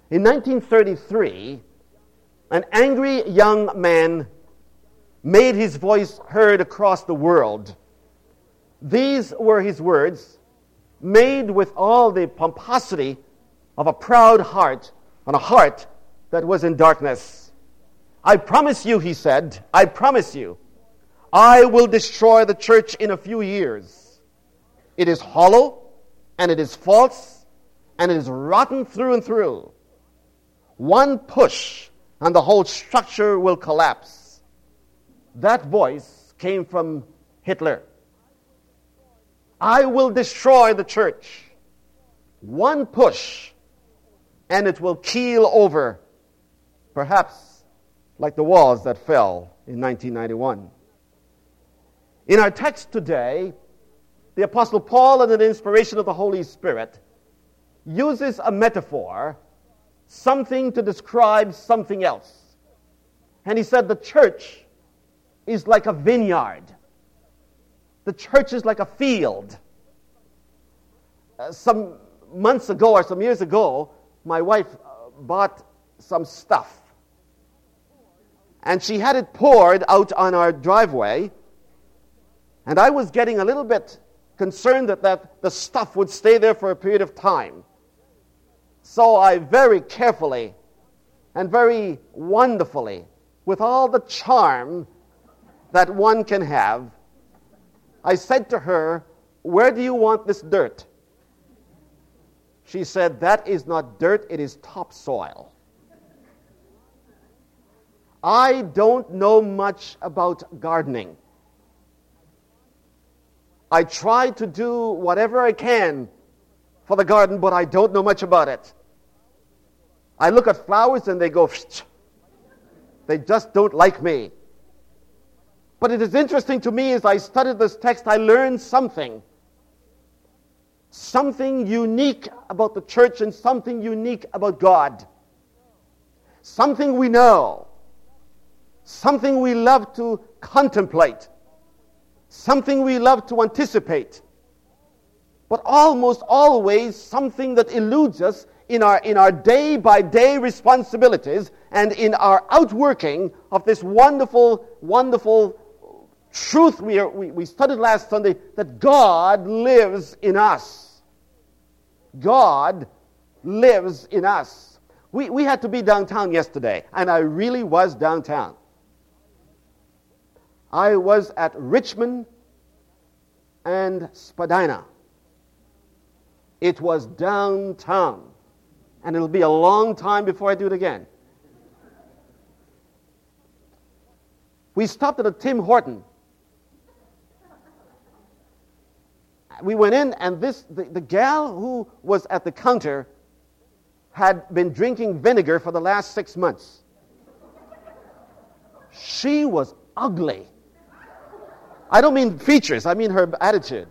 In 1933, an angry young man made his voice heard across the world. These were his words, made with all the pomposity of a proud heart on a heart that was in darkness. I promise you, he said, I promise you, I will destroy the church in a few years. It is hollow, and it is false, and it is rotten through and through. One push, and the whole structure will collapse. That voice came from Hitler. I will destroy the church. One push, and it will keel over, perhaps like the walls that fell in 1991. In our text today, the Apostle Paul, under the inspiration of the Holy Spirit, uses a metaphor, something to describe something else. And he said the church is like a vineyard. The church is like a field. Some months ago or some years ago, my wife bought some stuff. And she had it poured out on our driveway. And I was getting a little bit concerned that the stuff would stay there for a period of time. So I very carefully and very wonderfully, with all the charm that one can have, I said to her, "Where do you want this dirt?" She said, "That is not dirt, it is topsoil." I don't know much about gardening. I try to do whatever I can for the garden, but I don't know much about it. I look at flowers and they go, they just don't like me. But it is interesting to me as I studied this text, I learned something. Something unique about the church and something unique about God. Something we know. Something we love to contemplate. Something we love to anticipate. But almost always something that eludes us in our day-by-day responsibilities and in our outworking of this wonderful, wonderful truth we studied last Sunday, that God lives in us. God lives in us. We had to be downtown yesterday, and I really was downtown. I was at Richmond and Spadina. It was downtown. And it'll be a long time before I do it again. We stopped at a Tim Horton. We went in, and the gal who was at the counter had been drinking vinegar for the last 6 months. She was ugly. I don't mean features, I mean her attitude.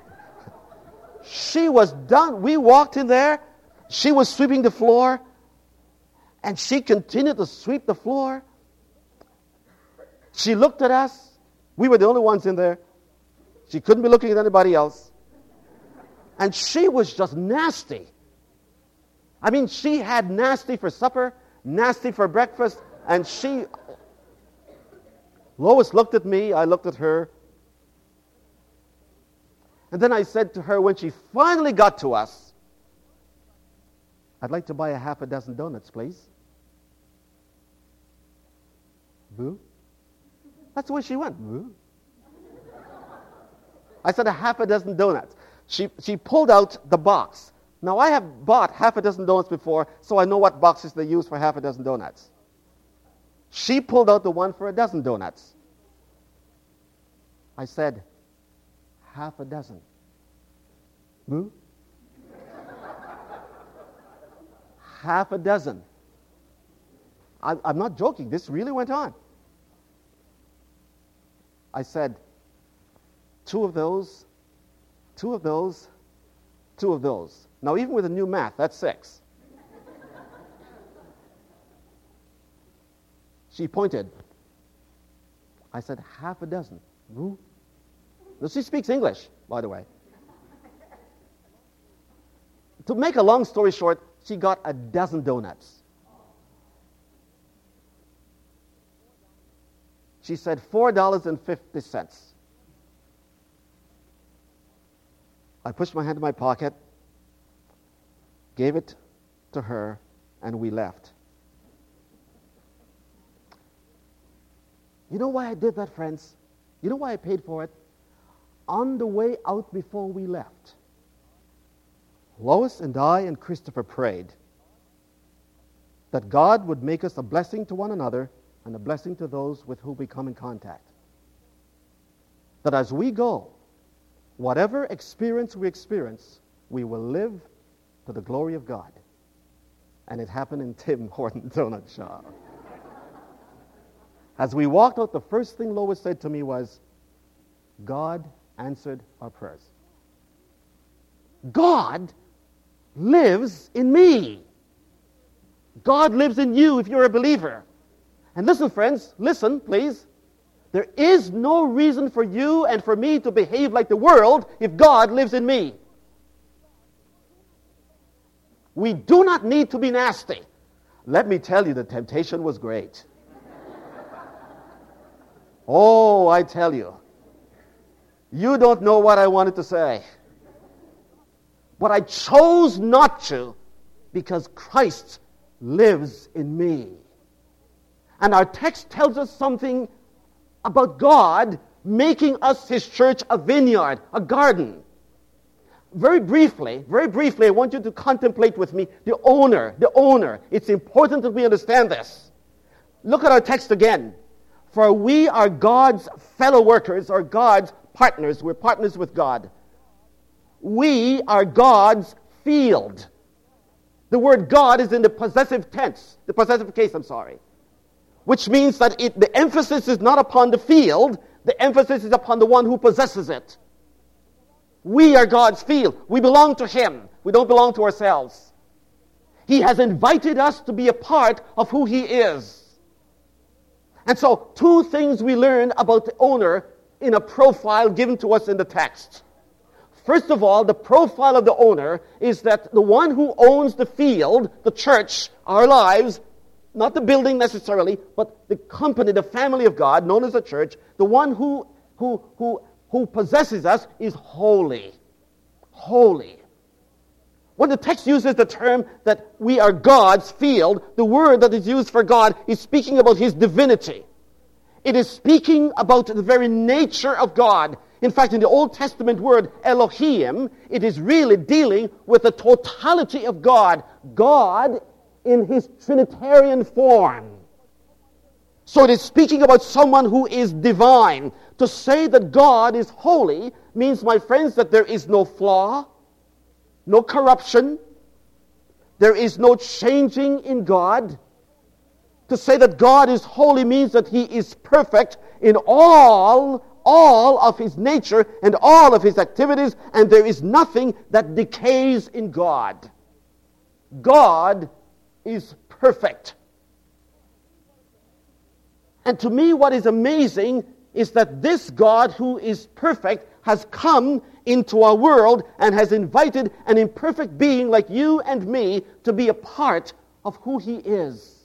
She was done. We walked in there, she was sweeping the floor, and she continued to sweep the floor. She looked at us. We were the only ones in there. She couldn't be looking at anybody else. And she was just nasty. I mean, she had nasty for supper, nasty for breakfast, and Lois looked at me, I looked at her. And then I said to her, when she finally got to us, "I'd like to buy a half a dozen donuts, please." Boo. That's the way she went. Boo. I said, "A half a dozen donuts." She pulled out the box. Now, I have bought half a dozen donuts before, so I know what boxes they use for half a dozen donuts. She pulled out the one for a dozen donuts. I said, "Half a dozen." Boo. Half a dozen. I'm not joking. This really went on. I said, two of those. Now, even with the new math, that's 6. She pointed. I said, "Half a dozen." Boo. Now, she speaks English, by the way. To make a long story short, she got a dozen donuts. She said $4.50. I pushed my hand in my pocket, gave it to her, and we left. You know why I did that, friends? You know why I paid for it? On the way out before we left, Lois and I and Christopher prayed that God would make us a blessing to one another and a blessing to those with whom we come in contact. That as we go, whatever experience we experience, we will live to the glory of God. And it happened in Tim Horton Donut Shop. As we walked out, the first thing Lois said to me was, God answered our prayers. God lives in me. God lives in you if you're a believer. And listen, friends, listen, please. There is no reason for you and for me to behave like the world if God lives in me. We do not need to be nasty. Let me tell you, the temptation was great. Oh, I tell you. You don't know what I wanted to say. But I chose not to because Christ lives in me. And our text tells us something about God making us His church a vineyard, a garden. Very briefly, I want you to contemplate with me the owner. It's important that we understand this. Look at our text again. For we are God's fellow workers, or God's partners. We're partners with God. We are God's field. The word God is in the possessive tense, the possessive case, which means that the emphasis is not upon the field, the emphasis is upon the one who possesses it. We are God's field. We belong to Him. We don't belong to ourselves. He has invited us to be a part of who He is. And so, two things we learn about the owner in a profile given to us in the text. First of all, the profile of the owner is that the one who owns the field, the church, our lives, not the building necessarily, but the company, the family of God, known as a church, the one who possesses us is holy. Holy. When the text uses the term that we are God's field, the word that is used for God is speaking about His divinity. It is speaking about the very nature of God. In fact, in the Old Testament word Elohim, it is really dealing with the totality of God. God in His Trinitarian form. So it is speaking about someone who is divine. To say that God is holy means, my friends, that there is no flaw, no corruption, there is no changing in God. To say that God is holy means that He is perfect in all of His nature and all of His activities, and there is nothing that decays in God. God is perfect. And to me, what is amazing is that this God who is perfect has come into our world and has invited an imperfect being like you and me to be a part of who He is.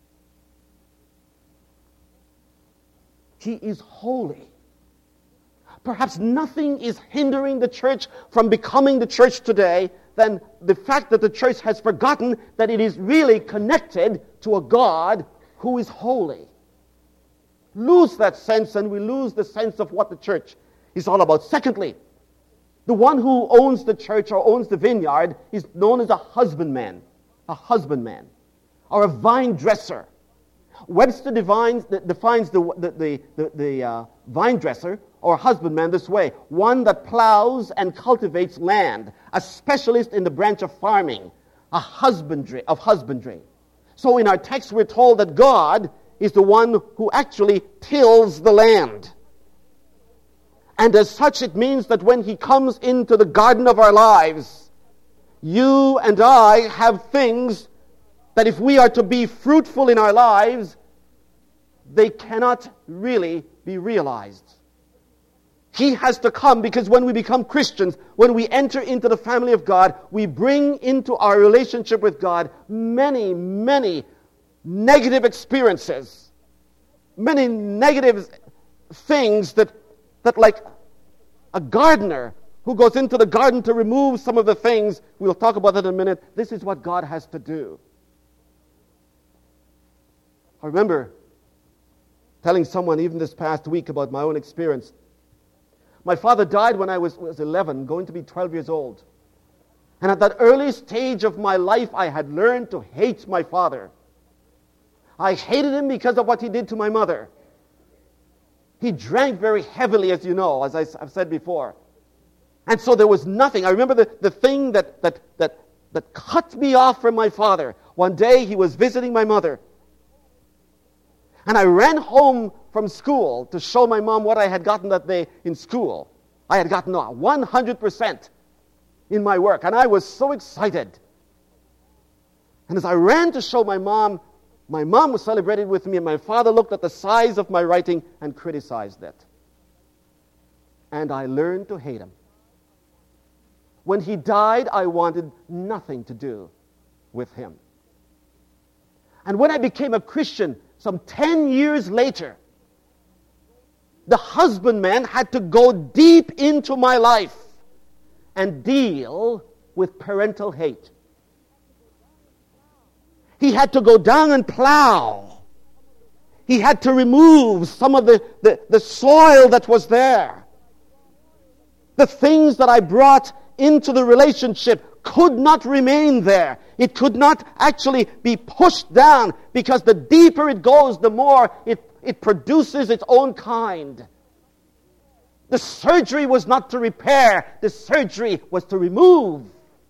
He is holy. Perhaps nothing is hindering the church from becoming the church today than the fact that the church has forgotten that it is really connected to a God who is holy. Lose that sense and we lose the sense of what the church is all about. Secondly, the one who owns the church or owns the vineyard is known as a husbandman, or a vine dresser. Webster defines the vine dresser or husbandman this way: one that plows and cultivates land, a specialist in the branch of farming, of husbandry. So in our text we're told that God is the one who actually tills the land. And as such, it means that when He comes into the garden of our lives, you and I have things that if we are to be fruitful in our lives, they cannot really be realized. He has to come, because when we become Christians, when we enter into the family of God, we bring into our relationship with God many, many negative experiences, many negative things that like a gardener who goes into the garden to remove some of the things, we'll talk about that in a minute, this is what God has to do. I remember telling someone even this past week about my own experience. My father died when I was 11, going to be 12 years old. And at that early stage of my life, I had learned to hate my father. I hated him because of what he did to my mother. He drank very heavily, as you know, as I've said before. And so there was nothing. I remember the thing that cut me off from my father. One day he was visiting my mother. And I ran home from school to show my mom what I had gotten that day in school. I had gotten 100% in my work, and I was so excited. And as I ran to show my mom was celebrated with me, and my father looked at the size of my writing and criticized it. And I learned to hate him. When he died, I wanted nothing to do with him. And when I became a Christian, some 10 years later, the husbandman had to go deep into my life and deal with parental hate. He had to go down and plow. He had to remove some of the soil that was there. The things that I brought into the relationship could not remain there. It could not actually be pushed down, because the deeper it goes, the more it produces its own kind. The surgery was not to repair. The surgery was to remove.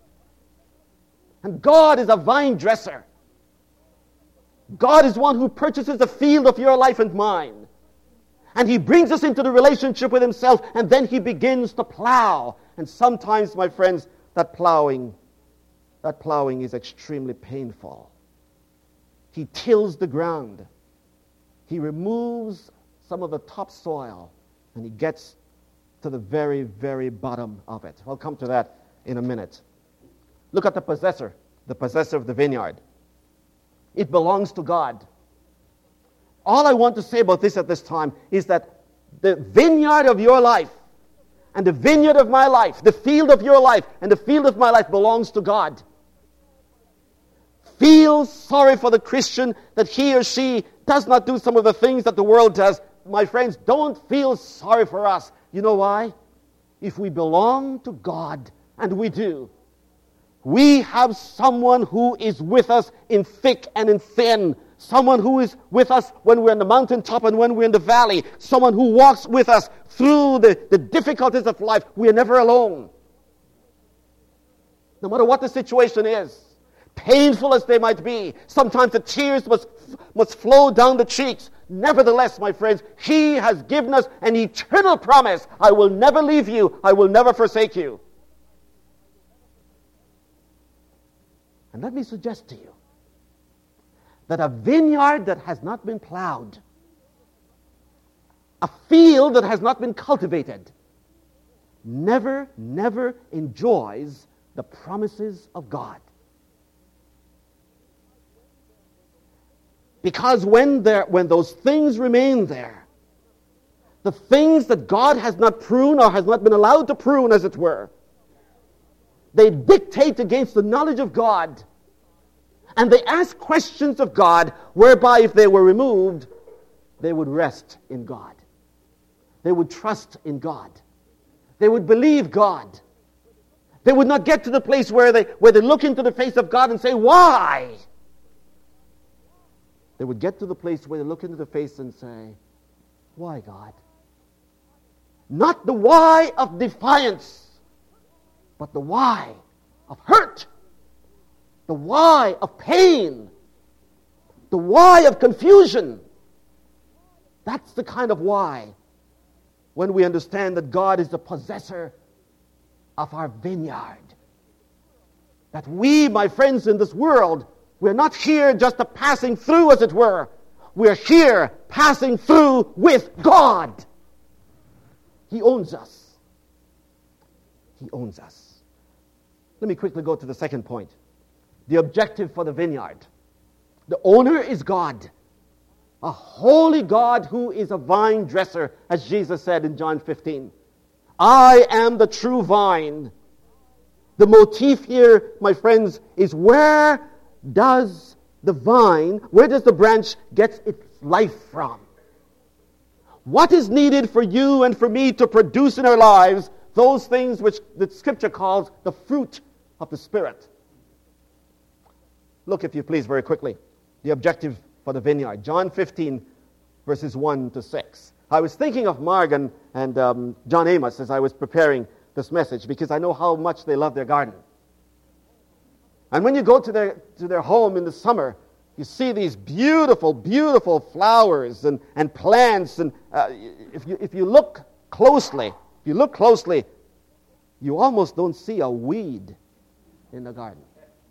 And God is a vine dresser. God is one who purchases the field of your life and mine. And He brings us into the relationship with Himself, and then He begins to plow. And sometimes, my friends, that plowing is extremely painful. He tills the ground. He removes some of the topsoil, and He gets to the very, very bottom of it. I'll come to that in a minute. Look at the possessor of the vineyard. It belongs to God. All I want to say about this at this time is that the vineyard of your life and the vineyard of my life, the field of your life and the field of my life belongs to God. Feel sorry for the Christian that he or she does not do some of the things that the world does. My friends, don't feel sorry for us. You know why? If we belong to God, and we do, we have someone who is with us in thick and in thin. Someone who is with us when we're on the mountaintop and when we're in the valley. Someone who walks with us through the difficulties of life. We are never alone. No matter what the situation is, painful as they might be, sometimes the tears must flow down the cheeks. Nevertheless, my friends, He has given us an eternal promise. I will never leave you. I will never forsake you. And let me suggest to you that a vineyard that has not been plowed, a field that has not been cultivated, never enjoys the promises of God. Because when those things remain there, the things that God has not pruned or has not been allowed to prune, as it were, they dictate against the knowledge of God, and they ask questions of God, whereby if they were removed, they would rest in God. They would trust in God. They would believe God. They would not get to the place where they look into the face of God and say, why? They would get to the place where they look into the face and say, why, God? Not the why of defiance, but the why of hurt, the why of pain, the why of confusion. That's the kind of why when we understand that God is the possessor of our vineyard. That we, my friends, in this world, we're not here just a passing through, as it were. We're here passing through with God. He owns us. He owns us. Let me quickly go to the second point. The objective for the vineyard. The owner is God. A holy God who is a vine dresser, as Jesus said in John 15. I am the true vine. The motif here, my friends, is where does the branch get its life from? What is needed for you and for me to produce in our lives those things which the Scripture calls the fruit of the Spirit? Look, if you please, very quickly. The objective for the vineyard. John 15, verses 1 to 6. I was thinking of Marg and John Amos as I was preparing this message, because I know how much they love their garden. And when you go to their home in the summer, you see these beautiful, beautiful flowers and plants. And if you look closely, you almost don't see a weed in the garden.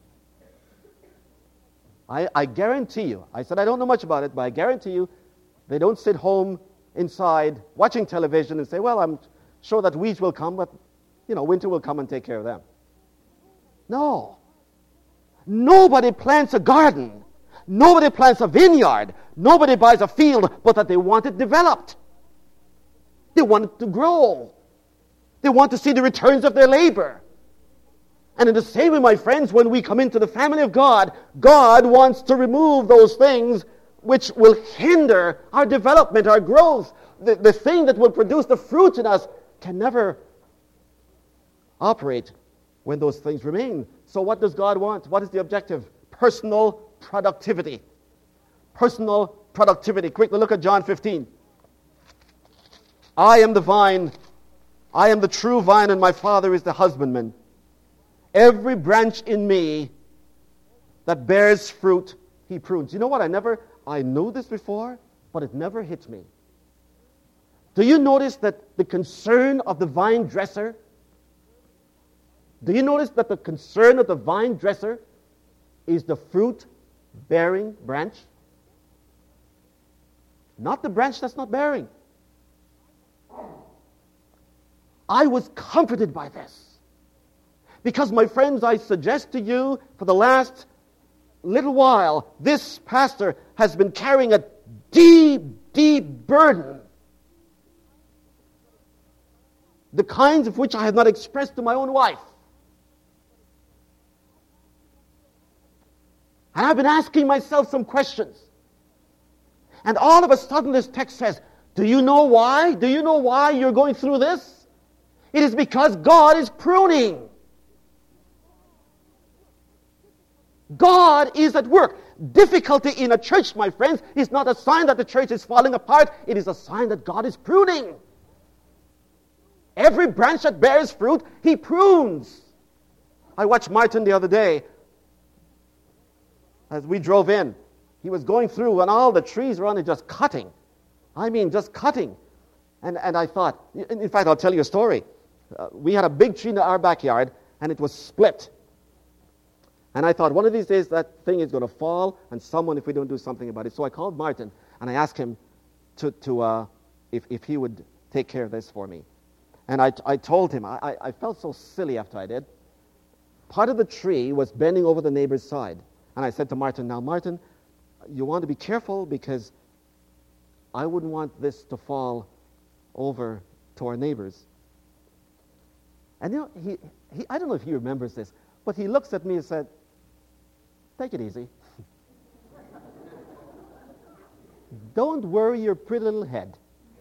I guarantee you, I said I don't know much about it, but I guarantee you, they don't sit home inside watching television and say, well, I'm sure that weeds will come, but, winter will come and take care of them. No. Nobody plants a garden. Nobody plants a vineyard. Nobody buys a field, but that they want it developed. They want it to grow. They want to see the returns of their labor. And in the same way, my friends, when we come into the family of God, God wants to remove those things which will hinder our development, our growth. The thing that will produce the fruit in us can never operate when those things remain. So what does God want? What is the objective? Personal productivity. Personal productivity. Quickly look at John 15. I am the vine. I am the true vine, and my Father is the husbandman. Every branch in me that bears fruit, he prunes. You know what? I knew this before, but it never hits me. Do you notice that the concern of the vine dresser, is the fruit-bearing branch? Not the branch that's not bearing. I was comforted by this. Because, my friends, I suggest to you, for the last little while, this pastor has been carrying a deep, deep burden. The kinds of which I have not expressed to my own wife. And I've been asking myself some questions. And all of a sudden this text says, do you know why? Do you know why you're going through this? It is because God is pruning. God is at work. Difficulty in a church, my friends, is not a sign that the church is falling apart. It is a sign that God is pruning. Every branch that bears fruit, he prunes. I watched Martin the other day as we drove in. He was going through and all the trees around it just cutting. I mean, just cutting. And I thought, in fact, I'll tell you a story. We had a big tree in our backyard and it was split. And I thought, one of these days that thing is going to fall and someone, if we don't do something about it. So I called Martin and I asked him if he would take care of this for me. And I told him, I felt so silly after I did. Part of the tree was bending over the neighbor's side. And I said to Martin, now Martin, you want to be careful because I wouldn't want this to fall over to our neighbors. And he I don't know if he remembers this, but he looks at me and said, take it easy. Don't worry your pretty little head.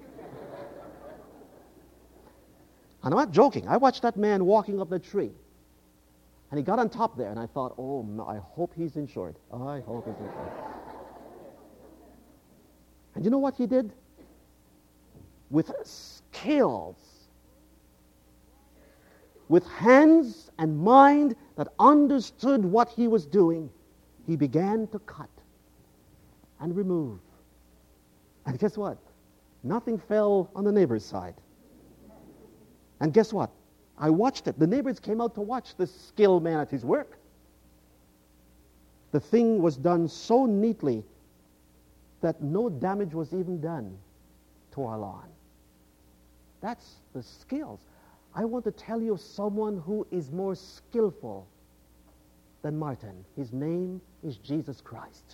And I'm not joking. I watched that man walking up the tree. And he got on top there, and I thought, oh, no, I hope he's insured. I hope he's insured. And you know what he did? With skills, with hands and mind that understood what he was doing, he began to cut and remove. And guess what? Nothing fell on the neighbor's side. And guess what? I watched it. The neighbors came out to watch this skilled man at his work. The thing was done so neatly that no damage was even done to our lawn. That's the skills. I want to tell you of someone who is more skillful than Martin. His name is Jesus Christ.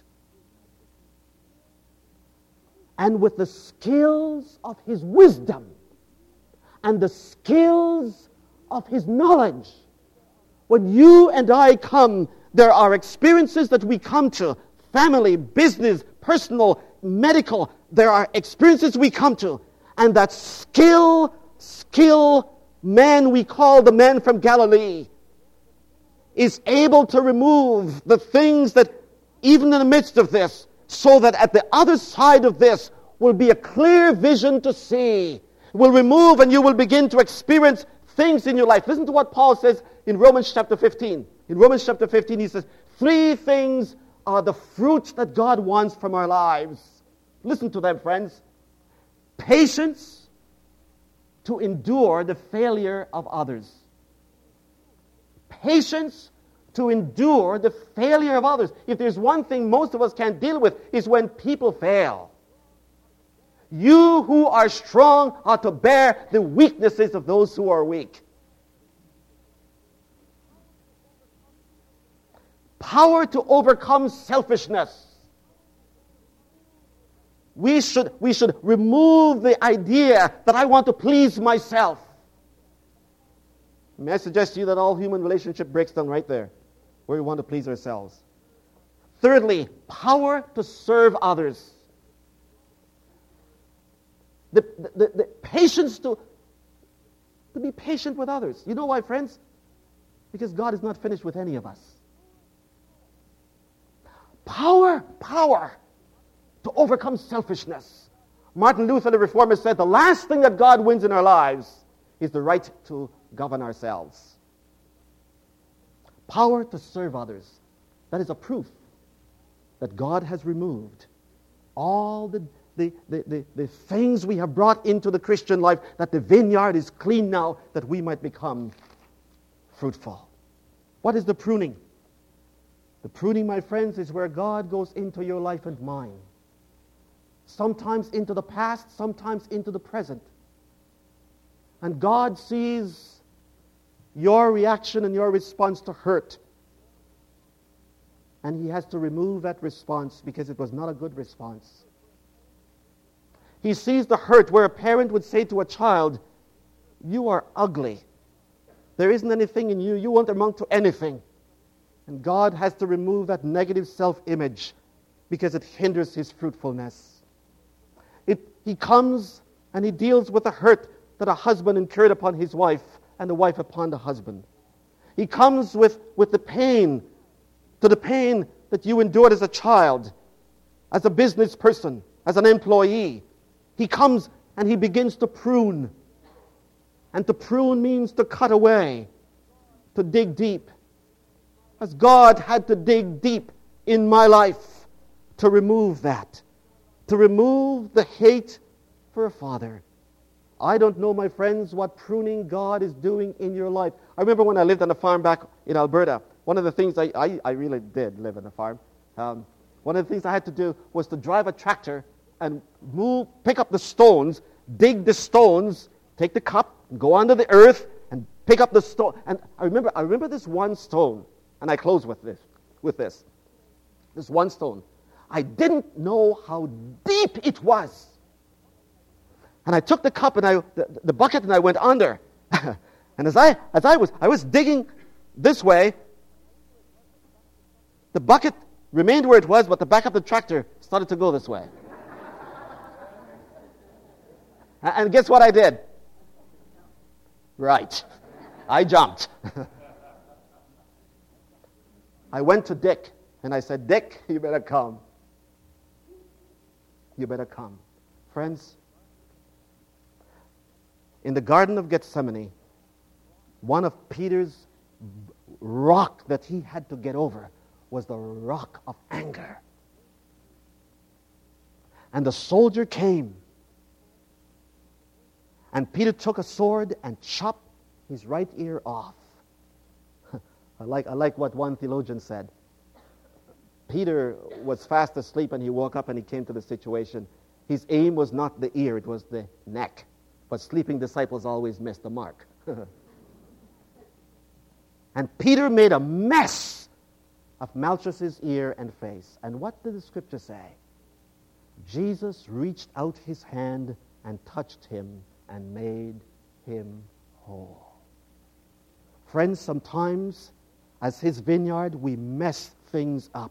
And with the skills of his wisdom and the skills of his knowledge, when you and I come, there are experiences that we come to, family, business, personal, medical, there are experiences we come to, and that skill man we call the man from Galilee is able to remove the things that, even in the midst of this, so that at the other side of this will be a clear vision to see, will remove, and you will begin to experience things in your life. Listen to what Paul says in Romans chapter 15. In Romans chapter 15 he says, 3 things are the fruits that God wants from our lives. Listen to them, friends. Patience to endure the failure of others. Patience to endure the failure of others. If there's one thing most of us can't deal with, is when people fail. You who are strong are to bear the weaknesses of those who are weak. Power to overcome selfishness. We should remove the idea that I want to please myself. May I suggest to you that all human relationship breaks down right there, where we want to please ourselves. Thirdly, power to serve others. The patience to be patient with others. You know why, friends? Because God is not finished with any of us. Power to overcome selfishness. Martin Luther, the Reformer, said the last thing that God wins in our lives is the right to govern ourselves. Power to serve others. That is a proof that God has removed all the things we have brought into the Christian life, that the vineyard is clean now, that we might become fruitful. What is the pruning? The pruning, my friends, is where God goes into your life and mine. Sometimes into the past, sometimes into the present. And God sees your reaction and your response to hurt. And He has to remove that response because it was not a good response. He sees the hurt where a parent would say to a child, "You are ugly. There isn't anything in you. You won't amount to anything." And God has to remove that negative self-image because it hinders His fruitfulness. He comes and He deals with the hurt that a husband incurred upon his wife and the wife upon the husband. He comes with the pain, to the pain that you endured as a child, as a business person, as an employee. He comes and He begins to prune. And to prune means to cut away, to dig deep. As God had to dig deep in my life to remove that, to remove the hate for a father. I don't know, my friends, what pruning God is doing in your life. I remember when I lived on a farm back in Alberta, one of the things I really did live on a farm. One of the things I had to do was to drive a tractor and pick up the stones, dig the stones, take the cup, go under the earth, and pick up the stone. And I remember this one stone, and I close with this. This one stone. I didn't know how deep it was. And I took the cup and the bucket and I went under. And as I was digging this way, the bucket remained where it was, but the back of the tractor started to go this way. And guess what I did? Right. I jumped. I went to Dick and I said, "Dick, you better come. You better come." Friends, in the Garden of Gethsemane, one of Peter's rock that he had to get over was the rock of anger. And the soldier came. And Peter took a sword and chopped his right ear off. I like what one theologian said. Peter was fast asleep and he woke up and he came to the situation. His aim was not the ear, it was the neck. But sleeping disciples always miss the mark. And Peter made a mess of Malchus's ear and face. And what did the scripture say? Jesus reached out his hand and touched him and made him whole. Friends, sometimes as his vineyard, we mess things up.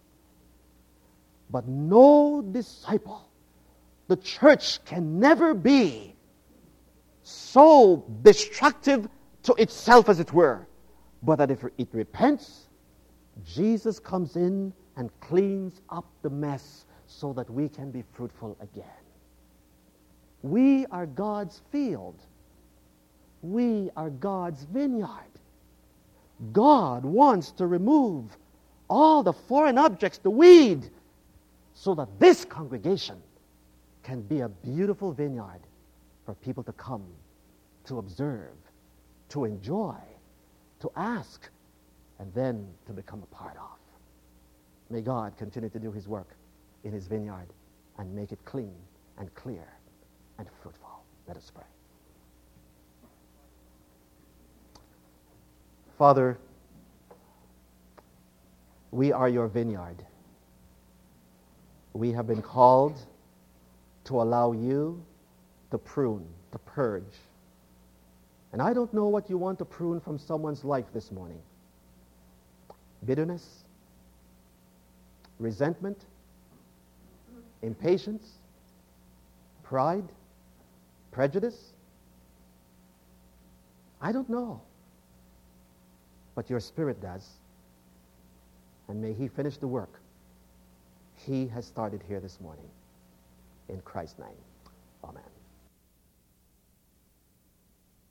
But no disciple, the church can never be so destructive to itself, as it were, but that if it repents, Jesus comes in and cleans up the mess so that we can be fruitful again. We are God's field. We are God's vineyard. God wants to remove all the foreign objects, the weed, so that this congregation can be a beautiful vineyard for people to come, to observe, to enjoy, to ask, and then to become a part of. May God continue to do his work in his vineyard and make it clean and clear and fruitful. Let us pray. Father, we are your vineyard. We have been called to allow you to prune, to purge. And I don't know what you want to prune from someone's life this morning. Bitterness, resentment, impatience, pride, prejudice. I don't know. But your Spirit does. And may he finish the work he has started here this morning. In Christ's name, amen.